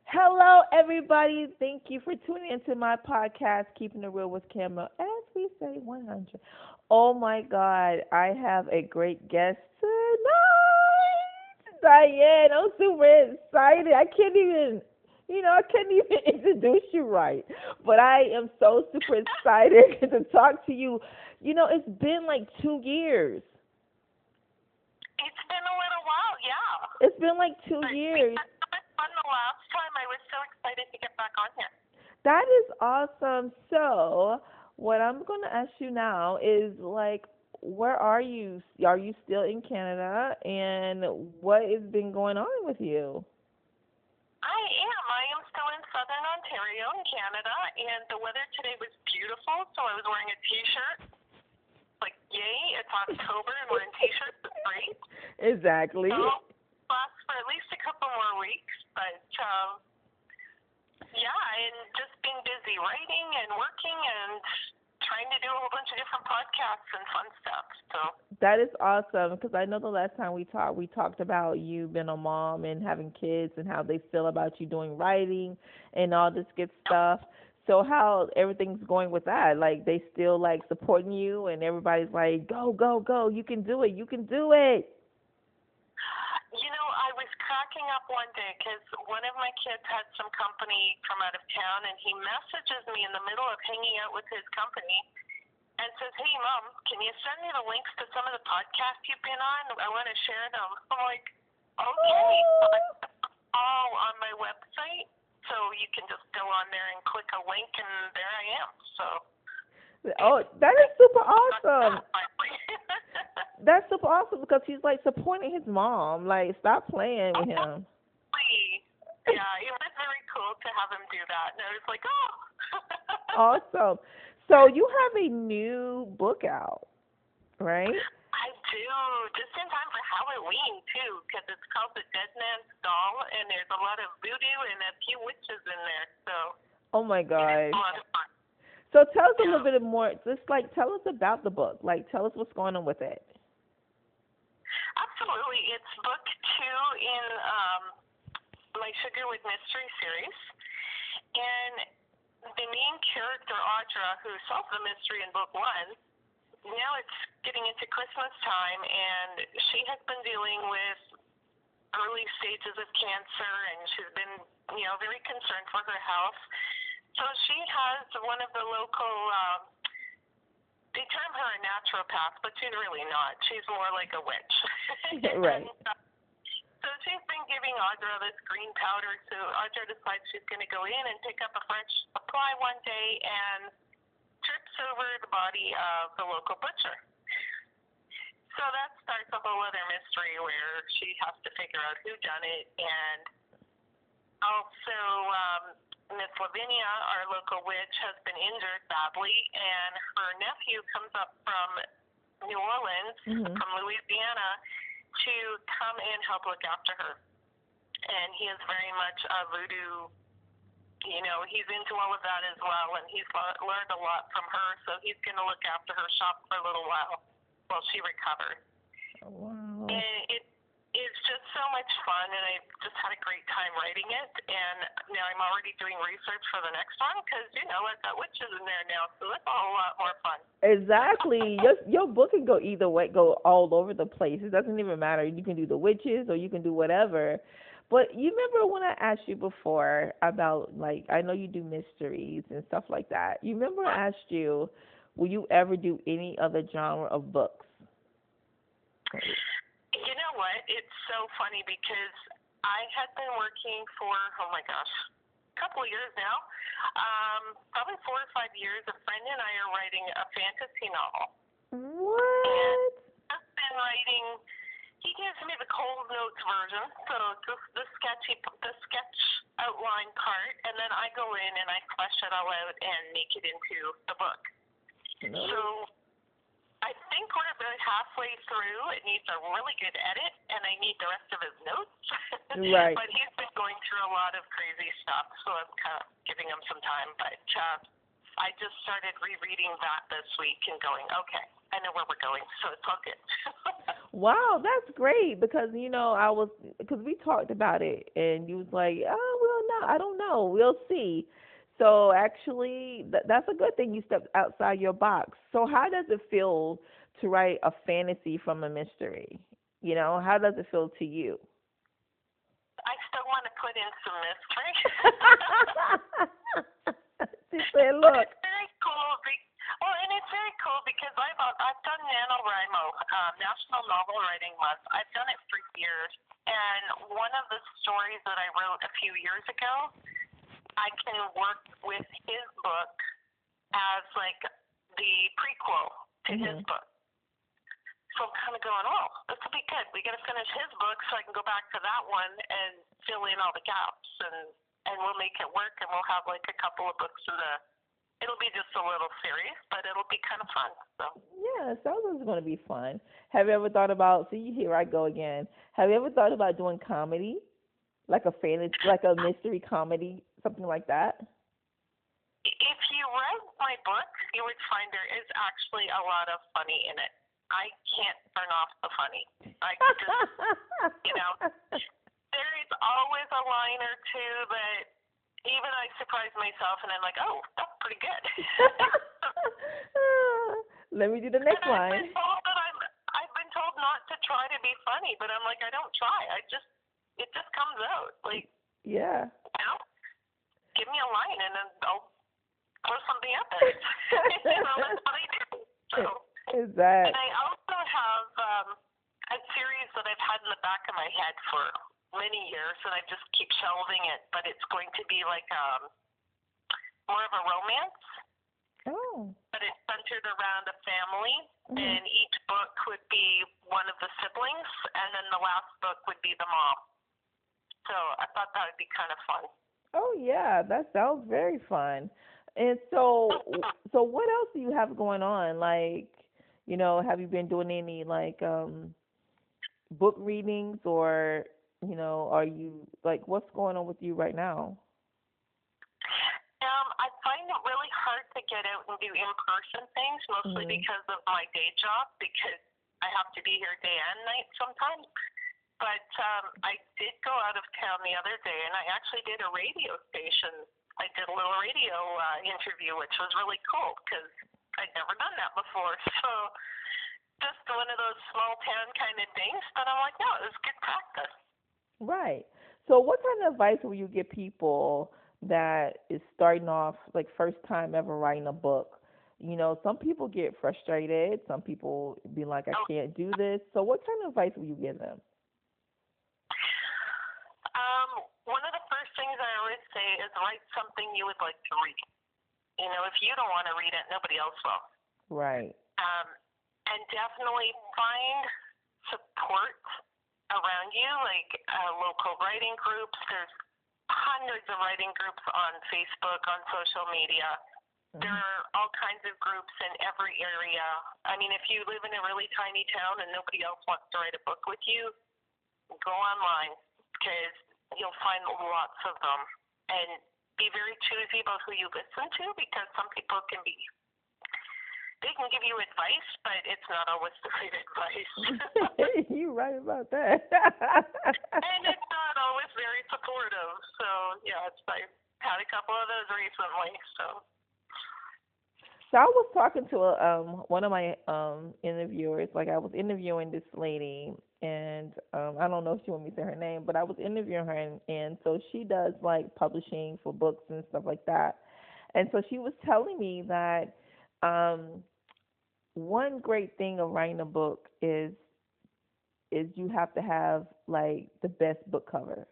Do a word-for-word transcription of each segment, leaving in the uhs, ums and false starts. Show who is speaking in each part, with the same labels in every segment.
Speaker 1: Hello, everybody. Thank you for tuning into my podcast, Keeping It Real with Camera, as we say one hundred. Oh my God, I have a great guest tonight. Diane, I'm super excited. I can't even, you know, I can't even introduce you right. But I am so super excited to talk to you. You know, it's been like two years.
Speaker 2: It's been a little while, yeah.
Speaker 1: It's been like two
Speaker 2: But we
Speaker 1: years.
Speaker 2: had so much fun the last time. I was so excited to get back on here.
Speaker 1: That is awesome. So, what I'm going to ask you now is like, where are you? Are you still in Canada? And what has been going on with you?
Speaker 2: I am. I am still in southern Ontario in Canada, and the weather today was beautiful, so I was wearing a T-shirt. Like, yay, it's October, and we're in T-shirts. It's great.
Speaker 1: Exactly.
Speaker 2: So, lasts for at least a couple more weeks, but, um, yeah, and just being busy writing and working and trying to do a whole bunch of different podcasts and fun stuff. So
Speaker 1: That is awesome because I know the last time we talked, we talked about you being a mom and having kids and how they feel about you doing writing and all this good stuff. So how everything's going with that? Like they still like supporting you and everybody's like, go, go, go, you can do it, you can do it.
Speaker 2: You know, I was cracking up one day because one of my kids had some company from out of town, and he messages me in the middle of hanging out with his company and says, "Hey, Mom, can you send me the links to some of the podcasts you've been on? I want to share them." I'm like, "Okay." So I put them all on my website, so you can just go on there and click a link, and there I am. So
Speaker 1: Oh, that is super awesome. That's super awesome because he's like supporting his mom. Like, stop playing with him.
Speaker 2: Yeah, it was very cool to have him do that. And I was like, oh.
Speaker 1: Awesome. So you have a new book out, right?
Speaker 2: I do, just in time for Halloween, too, because it's called The Dead Man's Doll, and there's a lot of voodoo and a few witches in there. So
Speaker 1: Oh my God.
Speaker 2: it's a lot of fun.
Speaker 1: So tell us a
Speaker 2: Yeah.
Speaker 1: little bit more. Just like tell us about the book. Like tell us what's going on with it.
Speaker 2: Absolutely. It's book two in um, my Sugar with Mystery series. And the main character, Audra, who solved the mystery in book one, now it's getting into Christmas time, and she has been dealing with early stages of cancer, and she's been, you know, very concerned for her health. So she has one of the local, um, they term her a naturopath, but she's really not. She's more like a witch.
Speaker 1: Right.
Speaker 2: And, uh, so she's been giving Audra this green powder, so Audra decides she's going to go in and pick up a fresh supply one day and trips over the body of the local butcher. So that starts a whole other mystery where she has to figure out who done it. And also, um, Miss Lavinia, our local witch, has been injured badly, and her nephew comes up from New Orleans,
Speaker 1: Mhm.
Speaker 2: from Louisiana, to come and help look after her. And he is very much a voodoo, you know, he's into all of that as well, and he's le- learned a lot from her, so he's going to look after her shop for a little while while she recovers.
Speaker 1: Wow.
Speaker 2: And it it's just so much fun, and I just had a great time writing it. And now I'm already doing research for the next one because, you know, I've got witches in there now, so that's a whole lot more fun.
Speaker 1: Exactly. Your your book can go either way, go all over the place. It doesn't even matter. You can do the witches or you can do whatever. But you remember when I asked you before about like I know you do mysteries and stuff like that. You remember I asked you, will you ever do any other genre of books?
Speaker 2: You know what? It's so funny because I had been working for, oh my gosh, a couple of years now, um, probably four or five years. A friend and I are writing a fantasy novel. And
Speaker 1: What?
Speaker 2: I've been writing, he gives me the Cold Notes version, so just the sketchy, the sketch outline part, and then I go in and I flesh it all out and make it into the book.
Speaker 1: No.
Speaker 2: So I think we're about halfway through. It needs a really good edit, and I need the rest of his notes.
Speaker 1: Right.
Speaker 2: But he's been going through a lot of crazy stuff, so I'm kind of giving him some time. But uh, I just started rereading that this week and going, okay, I know where we're going, so it's all good.
Speaker 1: Wow, that's great because you know I was because we talked about it and you was like, oh well, know. I don't know. We'll see. So actually, th- that's a good thing. You stepped outside your box. So how does it feel to write a fantasy from a mystery? You know, how does it feel to you?
Speaker 2: I still want to put in some mystery.
Speaker 1: She said,
Speaker 2: But
Speaker 1: "Look."
Speaker 2: it's very cool. Be- well, and it's very cool because I've uh, I've done NaNoWriMo, um, National Novel Writing Month. I've done it for years, and one of the stories that I wrote a few years ago, I can work with his book as like the prequel to his
Speaker 1: Mhm.
Speaker 2: book. So I'm kind of going, oh, this will be good. We got to finish his book so I can go back to that one and fill in all the gaps, and and we'll make it work, and we'll have like a couple of books in the. It'll be just a little series, but it'll be kind of fun. So
Speaker 1: Yeah, it sounds like it's going to be fun. Have you ever thought about? See, here I go again. Have you ever thought about doing comedy, like a fantasy, like a mystery comedy, something like that?
Speaker 2: if you read my book, you would find there is actually a lot of funny in it. I can't turn off the funny. I just, you know, there is always a line or two that even I surprise myself, and I'm like, oh, that's pretty good.
Speaker 1: Let me do the
Speaker 2: And
Speaker 1: next
Speaker 2: I've been
Speaker 1: line.
Speaker 2: told that I'm, I've been told not to try to be funny, but I'm like, I don't try. I just, it just comes out. Like,
Speaker 1: Yeah.
Speaker 2: you know, give me a line, and then I'll throw something at it. You know, that's what I do. So.
Speaker 1: Is that?
Speaker 2: And I also have um, a series that I've had in the back of my head for many years, and I just keep shelving it. But it's going to be like um, more of a romance,
Speaker 1: Oh.
Speaker 2: but it's centered around a family.
Speaker 1: Mhm.
Speaker 2: And each book would be one of the siblings, and then the last book would be the mom. So I thought that would be kind of fun.
Speaker 1: Oh yeah, that sounds very fun. And so, so what else do you have going on? Like, you know, have you been doing any like um book readings, or you know, are you like what's going on with you right now?
Speaker 2: Um, I find it really hard to get out and do in-person things, mostly
Speaker 1: Mhm.
Speaker 2: because of my day job, because I have to be here day and night sometimes. But um, I did go out of town the other day, and I actually did a radio station. I did a little radio uh, interview, which was really cool because I'd never done that before. So just one of those small town kind of things. But I'm like, no, it was good practice.
Speaker 1: Right. So, what kind of advice will you give people that is starting off, like first time ever writing a book? You know, some people get frustrated. Some people be like, I
Speaker 2: Oh,
Speaker 1: can't do this. So, what kind of advice will you give them?
Speaker 2: um, one of the first things I always say is write something you would like to read. You know, if you don't want to read it, nobody else will.
Speaker 1: Right.
Speaker 2: Um, and definitely find support around you, like uh, local writing groups. There's hundreds of writing groups on Facebook, on social media. There
Speaker 1: Mhm.
Speaker 2: are all kinds of groups in every area. I mean, if you live in a really tiny town and nobody else wants to write a book with you, go online because you'll find lots of them. And be very choosy about who you listen to, because some people can be, they can give you advice, but it's not always the right advice.
Speaker 1: You right about that.
Speaker 2: And it's not always very supportive. So, yeah, it's, I had a couple of those recently. So,
Speaker 1: So I was talking to a, um one of my um interviewers. Like I was interviewing this lady, and um I don't know if she want me to say her name, but I was interviewing her, and, and so she does like publishing for books and stuff like that. And so she was telling me that um one great thing of writing a book is is you have to have like the best book cover,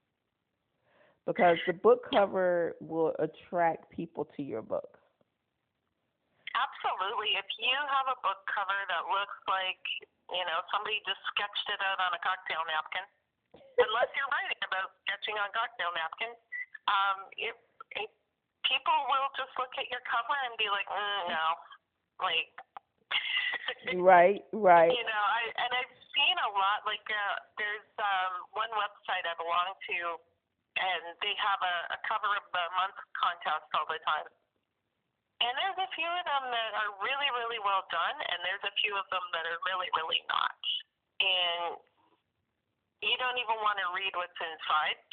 Speaker 1: because the book cover will attract people to your book.
Speaker 2: absolutely. If you have a book cover that looks like, you know, somebody just sketched it out on a cocktail napkin, unless you're writing about sketching on cocktail napkins, um, it, it, people will just look at your cover and be like, mm, no, like,
Speaker 1: Right, right.
Speaker 2: you know, I and I've seen a lot. Like, uh, there's um, one website I belong to, and they have a, a cover of the month contest all the time. And there's a few of them that are really, really well done, and there's a few of them that are really, really not. And you don't even want to read what's inside. Just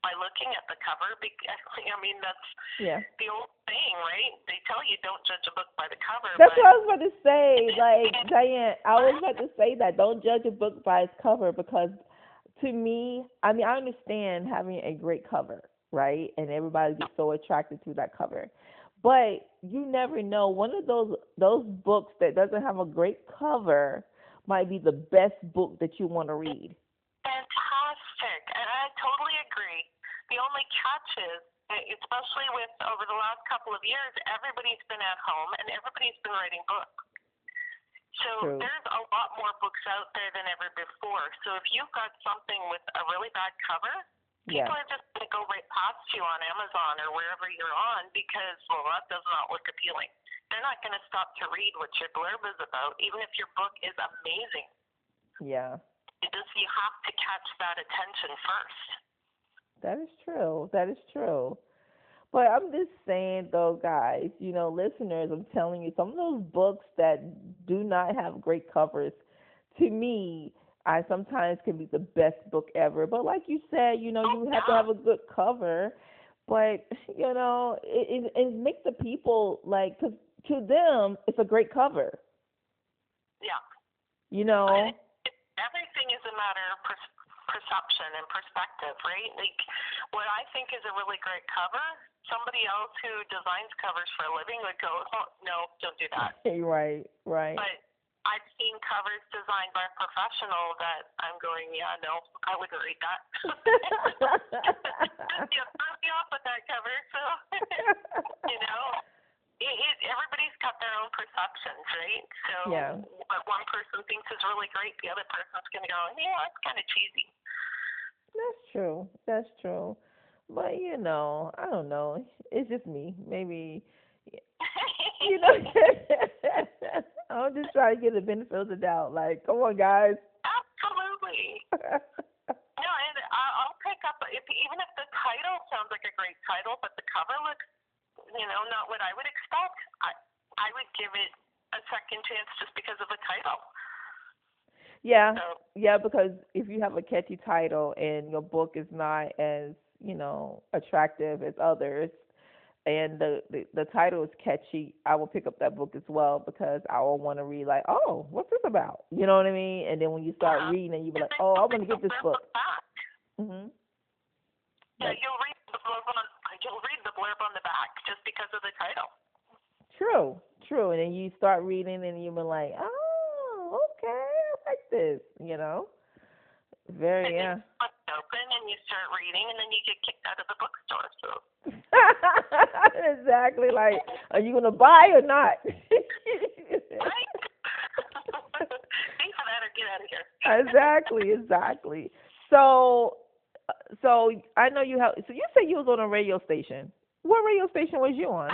Speaker 2: by looking at the cover. Because, I mean, that's
Speaker 1: Yeah.
Speaker 2: the old saying, right? They tell you don't judge a book by the cover.
Speaker 1: That's
Speaker 2: but
Speaker 1: what I was about to say. Like, Diane, I was about to say that. Don't judge a book by its cover because to me, I mean, I understand having a great cover, right? And everybody gets so attracted to that cover. But you never know. One of those those books that doesn't have a great cover might be the best book that you want to read.
Speaker 2: Fantastic. And I totally agree. The only catch is, especially with over the last couple of years, everybody's been at home and everybody's been writing books. So
Speaker 1: True.
Speaker 2: there's a lot more books out there than ever before. So if you've got something with a really bad cover,
Speaker 1: Yeah.
Speaker 2: people are just going to go right past you on Amazon or wherever you're on because, well, that does not look appealing. They're not going to stop to read what your blurb is about, even if your book is amazing.
Speaker 1: Yeah.
Speaker 2: It just, you have to catch that attention first.
Speaker 1: That is true. That is true. But I'm just saying, though, guys, you know, listeners, I'm telling you, some of those books that do not have great covers, to me, I sometimes can be the best book ever. But like you said, you know, you have to have a good cover. But, you know, it, it, it makes the people, like, because to them, it's a great cover.
Speaker 2: Yeah.
Speaker 1: You know?
Speaker 2: And it, everything is a matter of per- perception and perspective, right? Like, what I think is a really great cover, somebody else who designs covers for a living would go, oh, no, don't do that.
Speaker 1: Right, right.
Speaker 2: But I've seen covers designed by a professional that I'm going, yeah, no, I wouldn't read that. You threw me off with that cover, so, you know, it, it, everybody's got their own perceptions, right? So
Speaker 1: Yeah.
Speaker 2: what one person thinks is really great, the other person's going to go, yeah, it's kind of cheesy.
Speaker 1: That's true. That's true. But, you know, I don't know. It's just me. Maybe, you know, I'm just trying to get the benefit of the doubt. Like, come on, guys.
Speaker 2: Absolutely. No, and I'll pick up, if, even if the title sounds like a great title, but the cover looks, you know, not what I would expect, I, I would give it a second chance just because of the title.
Speaker 1: Yeah,
Speaker 2: So,
Speaker 1: yeah, because if you have a catchy title and your book is not as, you know, attractive as others, and the, the, the title is catchy, I will pick up that book as well because I will want to read like, oh, what's this about? You know what I mean? And then when you start
Speaker 2: yeah.
Speaker 1: reading, and you be like, oh, I want to get this book.
Speaker 2: Mm-hmm. Yeah,
Speaker 1: Like,
Speaker 2: you'll read the blurb on you'll read the blurb on the back just because of the title.
Speaker 1: true, true. And then you start reading, and you be like, oh, okay, I like this. You know, very
Speaker 2: and
Speaker 1: yeah.
Speaker 2: You open and you start reading, and then you get kicked out of the bookstore. So.
Speaker 1: Exactly. Like, are you gonna buy or not?
Speaker 2: Right? Pay for that or get out of here.
Speaker 1: Exactly, exactly. So, so I know you have. So you said you was on a radio station. What radio station was you on?
Speaker 2: I,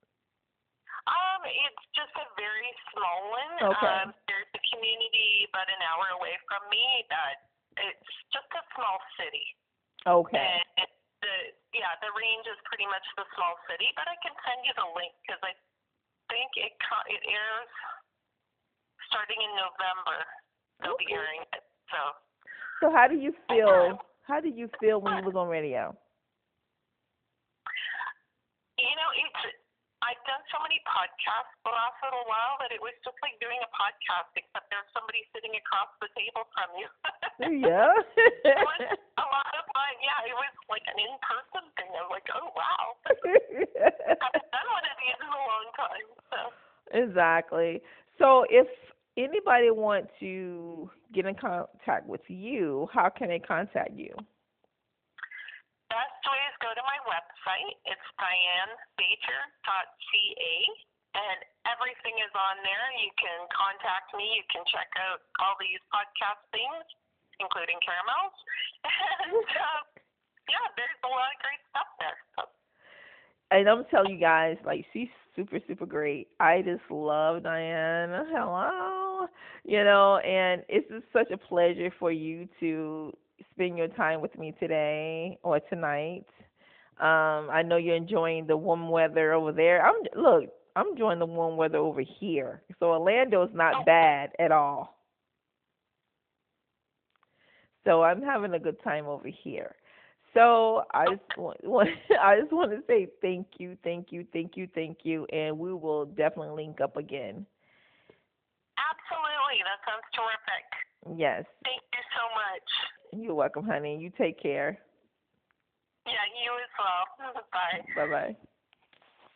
Speaker 2: um, it's just a very small one.
Speaker 1: Okay.
Speaker 2: Um, there's a community about an hour away from me that it's just a small city.
Speaker 1: Okay.
Speaker 2: And the yeah, the range is pretty much the small city, but I can send you the link because I think it it airs starting in November. They'll
Speaker 1: Okay.
Speaker 2: be airing it. So.
Speaker 1: So how do you feel? How did you feel when you was on radio?
Speaker 2: You know, it's I've done so many podcasts the last little while that it was just like doing a podcast, except there's somebody sitting across the table from you.
Speaker 1: Yeah.
Speaker 2: It was a lot of fun. Yeah, it was like an in-person thing. I was like, oh, wow. I haven't done one of these in a long time. So.
Speaker 1: Exactly. So if anybody wants to get in contact with you, how can they contact you?
Speaker 2: Best way is go to my website. It's diane bacher dot c a, and everything is on there. You can contact me. You can check out all these podcast things, including caramels. And, uh, yeah, there's a lot of great stuff there. So.
Speaker 1: And I'm telling you guys, like, she's super, super great. I just love Diane. Hello. You know, and it's just such a pleasure for you to spend your time with me today or tonight. Um, I know you're enjoying the warm weather over there. I'm look, I'm enjoying the warm weather over here. So Orlando's not bad at all. So I'm having a good time over here. So I just want, want I just want to say thank you, thank you, thank you, thank you, and we will definitely link up again.
Speaker 2: Absolutely. That sounds terrific.
Speaker 1: Yes.
Speaker 2: Thank you so much.
Speaker 1: You're welcome, honey. You take care.
Speaker 2: Yeah, you as well. Bye.
Speaker 1: Bye bye.